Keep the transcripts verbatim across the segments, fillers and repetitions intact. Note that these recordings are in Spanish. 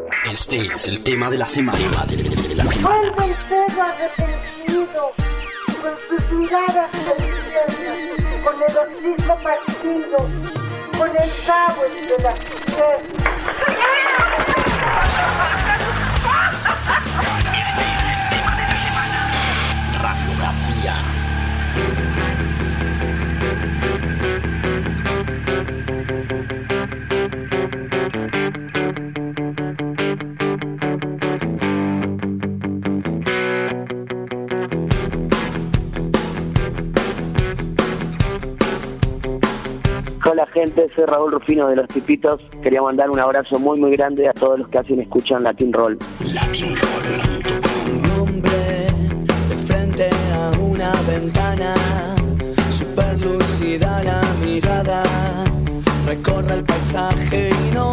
Este es el tema de la semana. De la semana. Vuelve el perro arrepentido, con sus miradas perdidas, con el hocico partido, con el power de la mujer. Radiografía. Hola gente, soy Raúl Rufino de Los Tipitos. Quería mandar un abrazo muy muy grande a todos los que hacen y escuchan Latin Roll. Latin Roll. Un hombre de frente a una ventana, super lúcida la mirada, recorre el paisaje y no,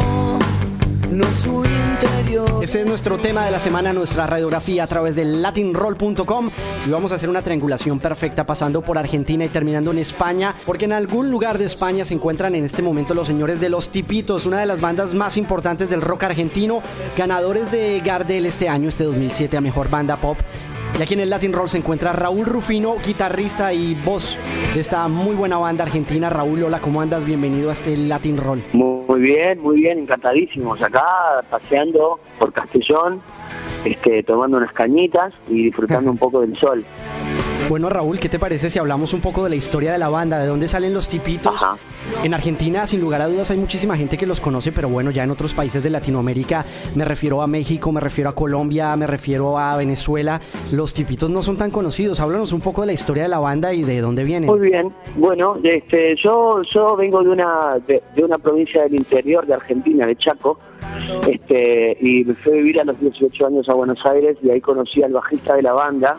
no es su interior. Ese es nuestro tema de la semana, nuestra radiografía a través de latin roll punto com, y vamos a hacer una triangulación perfecta pasando por Argentina y terminando en España, porque en algún lugar de España se encuentran en este momento los señores de Los Tipitos, una de las bandas más importantes del rock argentino, ganadores de Gardel este año, este dos mil siete, a Mejor Banda Pop. Y aquí en el Latin Roll se encuentra Raúl Rufino, guitarrista y voz de esta muy buena banda argentina. Raúl, hola, ¿cómo andas? Bienvenido a este Latin Roll. Muy bien, muy bien, encantadísimos. Acá paseando por Castellón, este, tomando unas cañitas y disfrutando un poco del sol. Bueno, Raúl, ¿qué te parece si hablamos un poco de la historia de la banda? ¿De dónde salen Los Tipitos? Ajá. En Argentina, sin lugar a dudas, hay muchísima gente que los conoce, pero bueno, ya en otros países de Latinoamérica, me refiero a México, me refiero a Colombia, me refiero a Venezuela, Los Tipitos no son tan conocidos. Háblanos un poco de la historia de la banda y de dónde vienen. Muy bien, bueno, este, yo yo vengo de una de, de una provincia del interior de Argentina, de Chaco, este, y me fui a vivir a los dieciocho años a Buenos Aires y ahí conocí al bajista de la banda.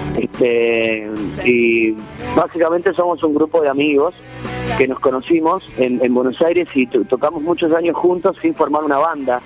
Este, y básicamente somos un grupo de amigos que nos conocimos en, en Buenos Aires y to- tocamos muchos años juntos sin formar una banda.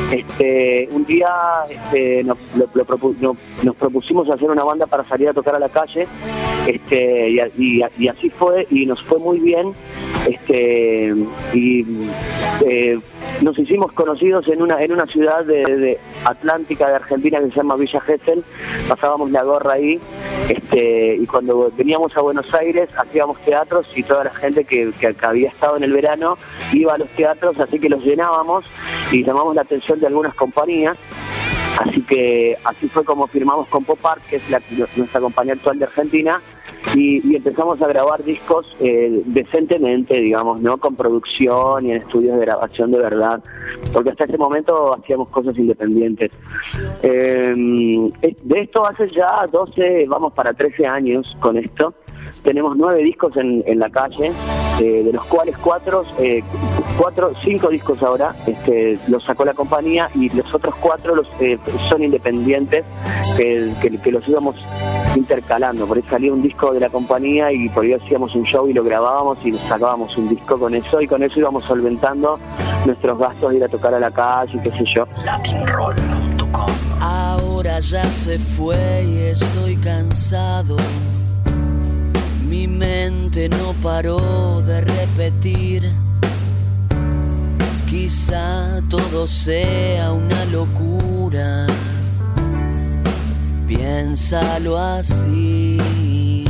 Este, un día este, nos, lo, lo propu- no, nos propusimos hacer una banda para salir a tocar a la calle, este, y, y, y así fue, y nos fue muy bien. Este, y eh, nos hicimos conocidos en una en una ciudad de, de Atlántica de Argentina que se llama Villa Gesell. Pasábamos la gorra ahí, este, y cuando veníamos a Buenos Aires hacíamos teatros y toda la gente que, que, que había estado en el verano iba a los teatros, así que los llenábamos y llamamos la atención de algunas compañías. Así que así fue como firmamos con Pop Art, que es la, nuestra compañía actual de Argentina, y, y empezamos a grabar discos eh, decentemente, digamos, no con producción y en estudios de grabación de verdad, porque hasta ese momento hacíamos cosas independientes. Eh, de esto hace ya doce, vamos para trece años con esto. Tenemos nueve discos en, en la calle, eh, de los cuales cuatro, eh, cuatro, cinco discos ahora este, los sacó la compañía, y los otros cuatro los, eh, son independientes, que, que, que los íbamos intercalando. Por ahí salía un disco de la compañía y por ahí hacíamos un show y lo grabábamos y sacábamos un disco con eso, y con eso íbamos solventando nuestros gastos de ir a tocar a la calle y qué sé yo. latin roll punto com. Ahora ya se fue y estoy cansado. Mi mente no paró de repetir. Quizá todo sea una locura. Piénsalo así.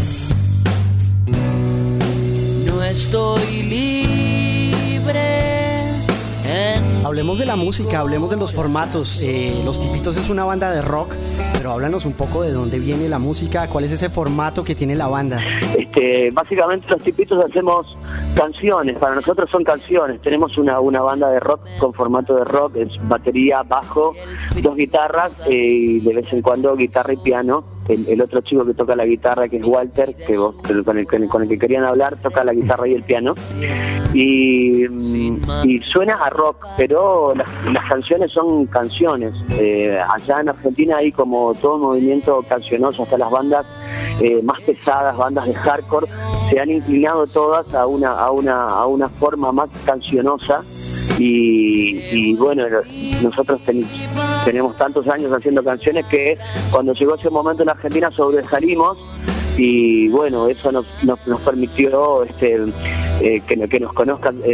No estoy libre. En Hablemos de la música, hablemos de los formatos. Eh, Los Tipitos es una banda de rock, pero háblanos un poco de dónde viene la música, cuál es ese formato que tiene la banda. Este, básicamente Los Tipitos hacemos canciones, para nosotros son canciones. Tenemos una, una banda de rock con formato de rock, es batería, bajo, dos guitarras, eh, y de vez en cuando guitarra y piano. El, el otro chico que toca la guitarra, que es Walter, que vos, que con, el, con, el, con el que querían hablar, toca la guitarra y el piano. Y, y suena a rock, pero las, las canciones son canciones. Eh, allá en Argentina hay como todo un movimiento cancionoso, hasta las bandas eh, más pesadas, bandas de hardcore, se han inclinado todas a una, a una, a una forma más cancionosa. Y, y bueno, nosotros ten, tenemos tantos años haciendo canciones que cuando llegó ese momento en Argentina sobresalimos, y bueno, eso nos, nos, nos permitió este, eh, que, que nos conozcan eh,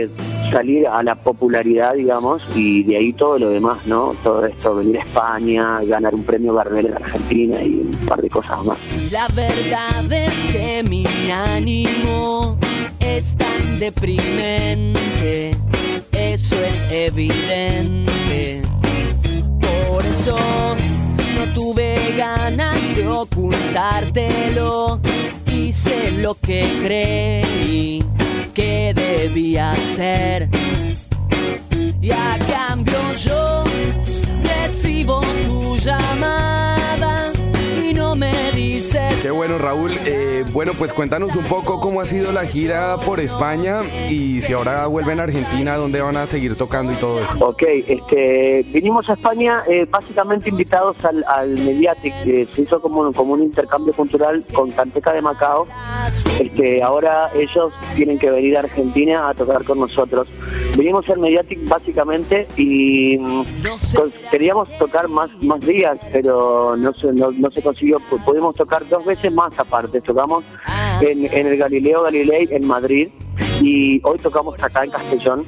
salir a la popularidad, digamos, y de ahí todo lo demás, ¿no? Todo esto, venir a España, ganar un premio Gardel en Argentina y un par de cosas más. La verdad es que mi ánimo es tan deprimente, eso es evidente. Por eso no tuve ganas de ocultártelo, hice lo que creí que debía hacer. Y a cambio yo recibo tu llamada y no me dices. Qué bueno, Raúl. Eh, bueno, pues cuéntanos un poco cómo ha sido la gira por España y si ahora vuelven a Argentina, dónde van a seguir tocando y todo eso. Ok, este, vinimos a España eh, básicamente invitados al, al Mediatic, eh, se hizo como, como un intercambio cultural con Canteca de Macao. Este, ahora ellos tienen que venir a Argentina a tocar con nosotros. Vinimos al Mediatic básicamente y pues, queríamos tocar más más días, pero no se, no, no se consiguió. Pudimos tocar dos veces más aparte. Tocamos en, en el Galileo Galilei en Madrid y hoy tocamos acá en Castellón.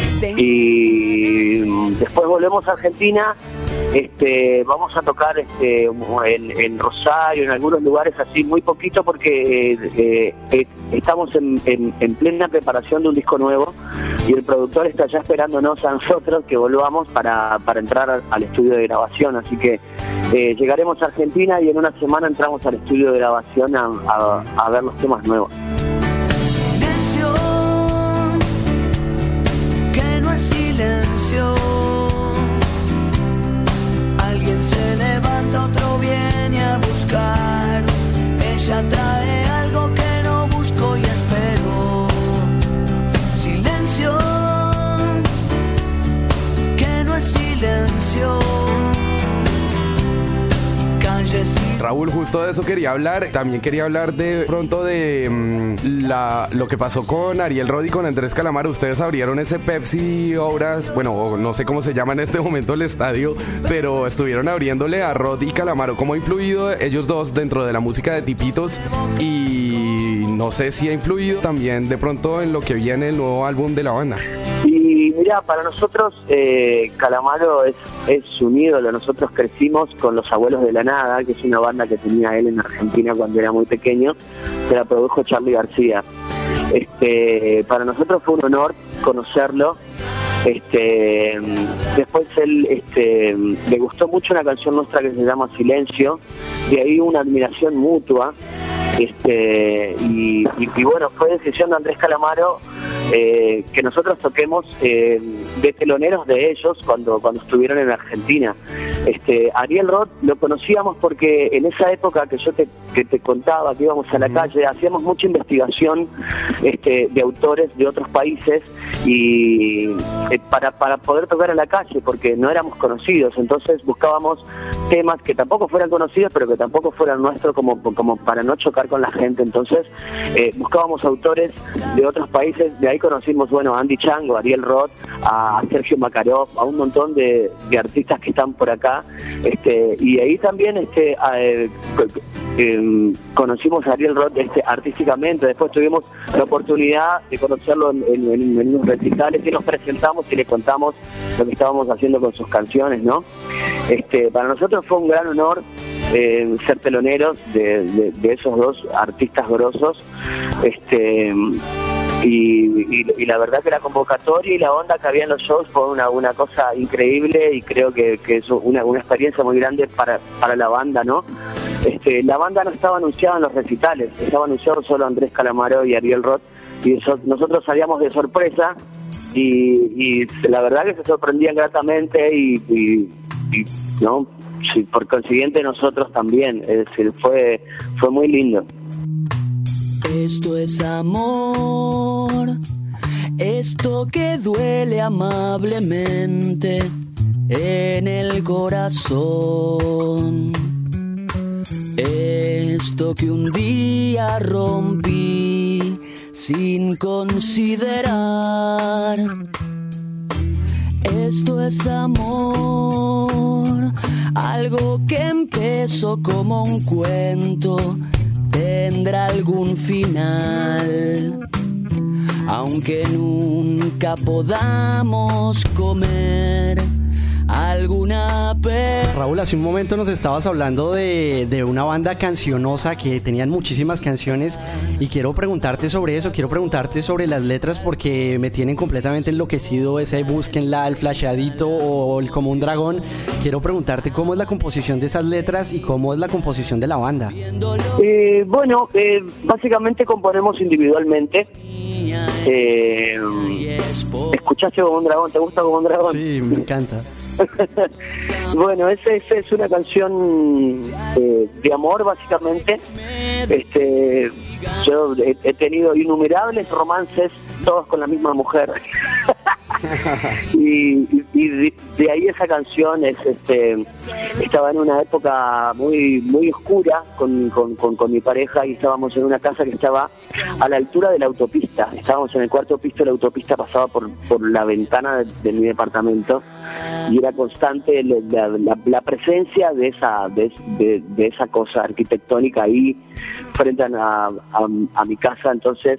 Y después volvemos a Argentina. Este, vamos a tocar este, en, en Rosario, en algunos lugares así, muy poquito porque eh, eh, estamos en, en, en plena preparación de un disco nuevo y el productor está ya esperándonos a nosotros que volvamos para, para entrar al, al estudio de grabación, así que eh, llegaremos a Argentina y en una semana entramos al estudio de grabación a, a, a ver los temas nuevos. Silencio, que no es silencio. Alguien se levanta, otro viene a buscar. Ella trae algo que no busco y espero. Silencio, que no es silencio. Calles y... Raúl, justo de eso quería hablar. También quería hablar de pronto de mmm, la, lo que pasó con Ariel Rod y con Andrés Calamaro. Ustedes abrieron ese Pepsi Obras, bueno, no sé cómo se llama en este momento el estadio, pero estuvieron abriéndole a Rod y Calamaro. ¿Cómo ha influido ellos dos dentro de la música de Tipitos? Y no sé si ha influido también de pronto en lo que viene el nuevo álbum de la banda. Y mira, para nosotros eh, Calamaro es, es un ídolo. Nosotros crecimos con Los Abuelos de la Nada, que es una banda que tenía él en Argentina cuando era muy pequeño, que la produjo Charly García. Este, para nosotros fue un honor conocerlo. Este, después él este, le gustó mucho una canción nuestra que se llama Silencio, de ahí una admiración mutua. Este, y, y, y bueno, fue decisión de Andrés Calamaro eh, que nosotros toquemos eh, de teloneros de ellos cuando, cuando estuvieron en Argentina. Este, Ariel Rod lo conocíamos porque en esa época que yo te, que te contaba que íbamos a la calle, hacíamos mucha investigación este, de autores de otros países y eh, para, para poder tocar en la calle, porque no éramos conocidos. Entonces buscábamos temas que tampoco fueran conocidos, pero que tampoco fueran nuestros, como, como para no chocar con la gente. Entonces eh, buscábamos autores de otros países. De ahí conocimos, bueno, a Andy Chango, a Ariel Rod, a Sergio Makarov, a un montón de, de artistas que están por acá. Este, y ahí también este, eh, eh, conocimos a Ariel Rod este, artísticamente. Después tuvimos la oportunidad de conocerlo en, en, en, en unos recitales y nos presentamos y le contamos lo que estábamos haciendo con sus canciones, ¿no? Este, para nosotros fue un gran honor eh, ser teloneros de, de, de esos dos artistas grosos. Este, Y, y, y la verdad que la convocatoria y la onda que había en los shows fue una, una cosa increíble y creo que, que es una, una experiencia muy grande para, para la banda, ¿no? Este, la banda no estaba anunciada en los recitales, estaba anunciado solo Andrés Calamaro y Ariel Rod, y eso, nosotros salíamos de sorpresa y, y la verdad que se sorprendían gratamente y, y, y ¿no? Sí, por consiguiente nosotros también, es decir, fue, fue muy lindo. Esto es amor, esto que duele amablemente en el corazón, esto que un día rompí sin considerar. Esto es amor, algo que empezó como un cuento, tendrá algún final. aunque nunca podamos comer alguna per... Raúl, hace un momento nos estabas hablando de, de una banda cancionosa que tenían muchísimas canciones y quiero preguntarte sobre eso, quiero preguntarte sobre las letras porque me tienen completamente enloquecido ese búsquenla, el flasheadito o el como un dragón. Quiero preguntarte cómo es la composición de esas letras y cómo es la composición de la banda. Eh, bueno, eh, básicamente componemos individualmente. Eh, ¿Escuchaste Como un dragón? ¿Te gusta Como un dragón? Sí, me encanta. Bueno, esa es, es una canción eh, de amor básicamente. Este, yo he, he tenido innumerables romances, todos con la misma mujer. y, y, y de, de ahí esa canción es, este, estaba en una época muy muy oscura con, con, con, con mi pareja y estábamos en una casa que estaba a la altura de la autopista. Estábamos en el cuarto piso de la autopista, pasaba por, por la ventana de, de mi departamento y era constante la, la, la presencia de esa de, de, de esa cosa arquitectónica ahí frente a, a, a mi casa. Entonces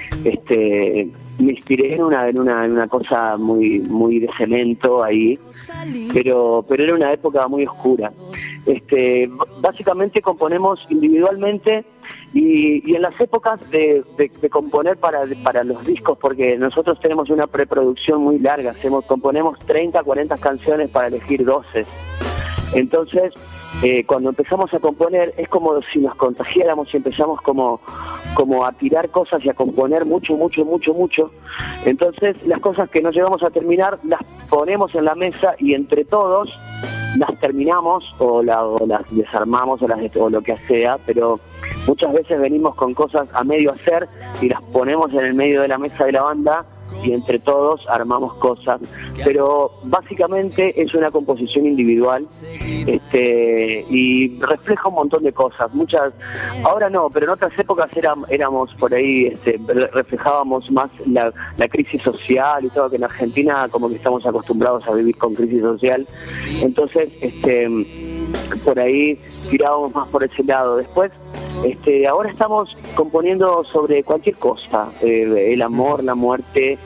este me inspiré en una en una en una cosa muy muy de cemento ahí, pero pero era una época muy oscura. Este básicamente componemos individualmente y, y en las épocas de, de, de componer para para los discos, porque nosotros tenemos una preproducción muy larga, hacemos componemos treinta, cuarenta canciones para elegir doce. Entonces, eh, cuando empezamos a componer es como si nos contagiáramos y empezamos como, como a tirar cosas y a componer mucho, mucho, mucho, mucho. Entonces, las cosas que no llegamos a terminar las ponemos en la mesa y entre todos las terminamos o, la, o las desarmamos o, las, o lo que sea, pero muchas veces venimos con cosas a medio hacer y las ponemos en el medio de la mesa de la banda y entre todos armamos cosas, pero básicamente es una composición individual, este, y refleja un montón de cosas, muchas, ahora no, pero en otras épocas era, éramos por ahí, este, reflejábamos más la, la crisis social y todo, que en Argentina como que estamos acostumbrados a vivir con crisis social, entonces este por ahí tirábamos más por ese lado. Después Este, ahora estamos componiendo sobre cualquier cosa, eh, el amor, la muerte,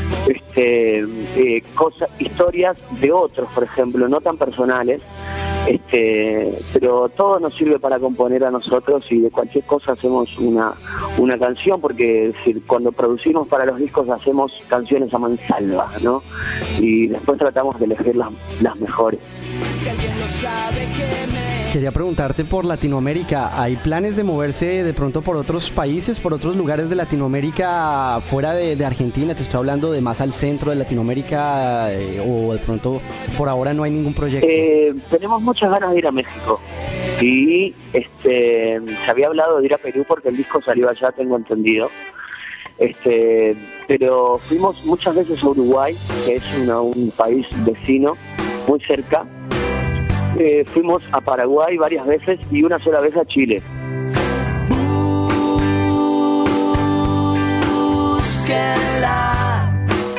este, eh, cosas, historias de otros, por ejemplo, no tan personales, este, pero todo nos sirve para componer a nosotros y de cualquier cosa hacemos una, una canción, porque es decir, cuando producimos para los discos hacemos canciones a mansalva, ¿no? Y después tratamos de elegir las, las mejores. Quería preguntarte por Latinoamérica, ¿hay planes de moverse de pronto por otros países, por otros lugares de Latinoamérica fuera de, de Argentina? Te estoy hablando de más al centro de Latinoamérica, eh, o de pronto por ahora no hay ningún proyecto. Eh, tenemos muchas ganas de ir a México y este, se había hablado de ir a Perú porque el disco salió allá, tengo entendido. Este, pero fuimos muchas veces a Uruguay, que es una, un país vecino, muy cerca. Eh, fuimos a Paraguay varias veces y una sola vez a Chile. Búsquenla,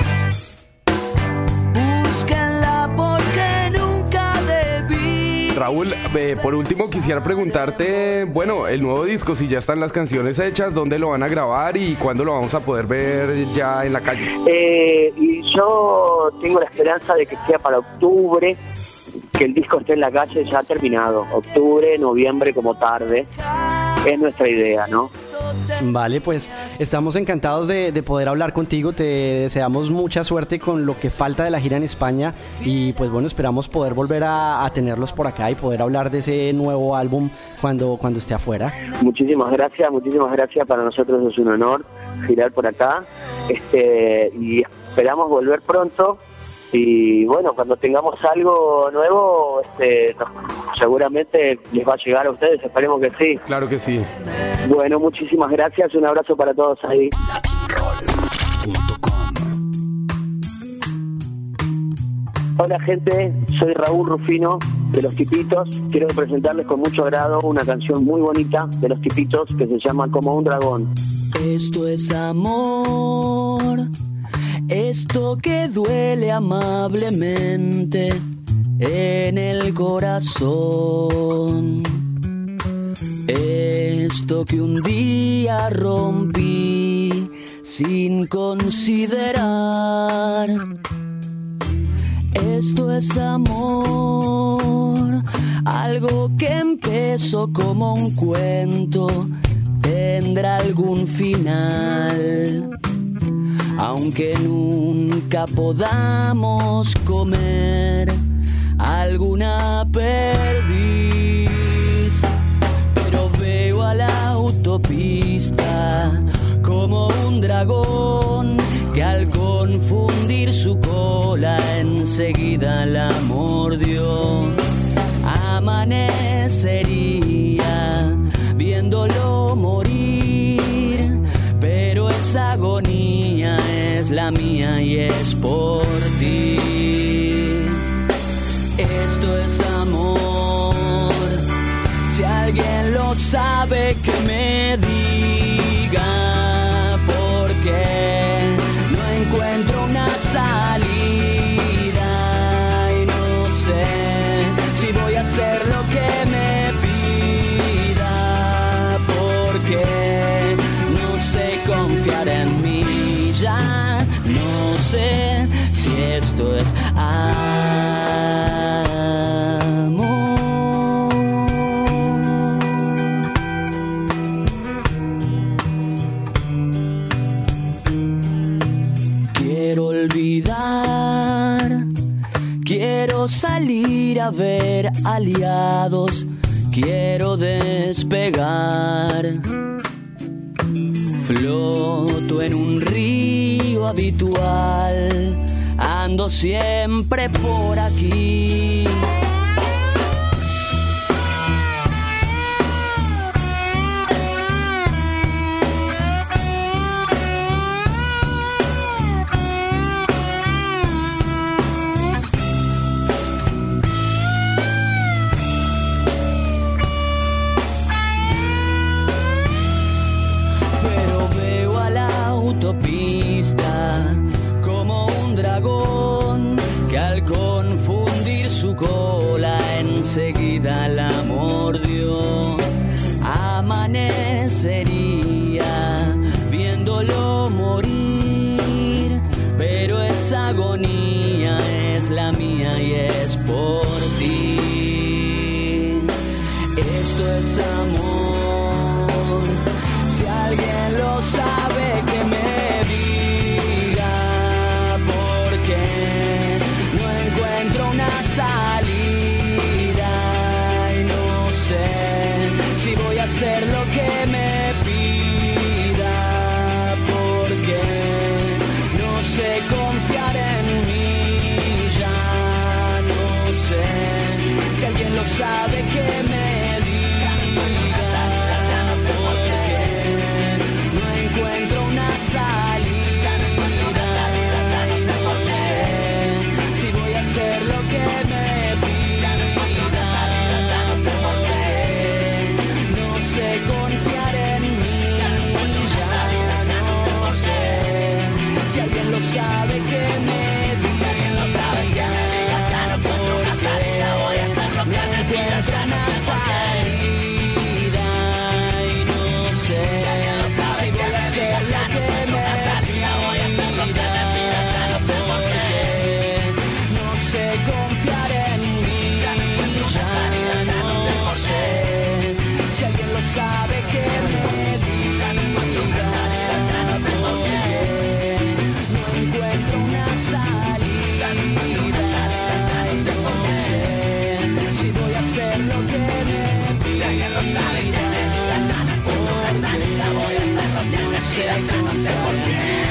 búsquenla porque nunca debí. Raúl, eh, por último quisiera preguntarte, bueno, el nuevo disco, si ya están las canciones hechas, ¿dónde lo van a grabar y cuándo lo vamos a poder ver ya en la calle? Eh, y yo tengo la esperanza de que sea para octubre, que el disco esté en la calle ya terminado. Octubre, noviembre como tarde, es nuestra idea, ¿no? Vale, pues estamos encantados de, de poder hablar contigo, te deseamos mucha suerte con lo que falta de la gira en España y pues bueno, esperamos poder volver a, a tenerlos por acá y poder hablar de ese nuevo álbum cuando, cuando esté afuera. Muchísimas gracias, muchísimas gracias, para nosotros es un honor girar por acá, este, y esperamos volver pronto. Y bueno, cuando tengamos algo nuevo, este, no, seguramente les va a llegar a ustedes, esperemos que sí. Claro que sí. Bueno, muchísimas gracias, un abrazo para todos ahí. Hola gente, soy Raúl Rufino de Los Tipitos. Quiero presentarles con mucho agrado una canción muy bonita de Los Tipitos que se llama Como un dragón. Esto es amor, esto que duele amablemente en el corazón, esto que un día rompí sin considerar. Esto es amor, algo que empezó como un cuento, tendrá algún final. Aunque nunca podamos comer alguna perdiz, pero veo a la autopista como un dragón que al confundir su cola enseguida la mordió. Amanecería viéndolo morir, pero esa agonía es la mía y es por ti. Esto es amor. Si alguien lo sabe, que me diga, porque no encuentro una salida y no sé si voy a hacer lo que me pida, porque no sé confiar en mí, ya no sé si esto es amor. Quiero olvidar, quiero salir a ver aliados, quiero despegar. Floto en un río habitual, ando siempre por aquí. Como un dragón que al confundir su cola enseguida la mordió. Amanecería viéndolo morir, pero esa agonía es la mía y es por ti. Esto es amor. Si alguien lo sabe, que me salida y no sé si voy a hacer lo que me pida, porque no sé confiar en mí, ya no sé si alguien lo sabe, que me diga, porque no encuentro una salida y no sé si voy a hacer lo que me confiar en mí, ya no sé si alguien lo sabe, que me diga, si alguien lo sabe, que me diga, ya no encuentro una salida, voy a hacer lo que me pida, ya no sé salida y no sé si alguien lo sabe, si voy a hacer lo que me salida, voy a hacer lo que me pida, ya no sé por qué, no sé confiar en mí, ya no encuentro una salida, ya no sé por qué. Si alguien lo sabe, que me diga, no encuentro una salida, ya no sé por qué. No encuentro una salida, no encuentro una salida, ya no sé por qué. Si voy a hacer lo que me pida, si alguien lo sabe, que me diga, ya no encuentro una salida, voy a hacer lo que me pida, ya no sé por qué.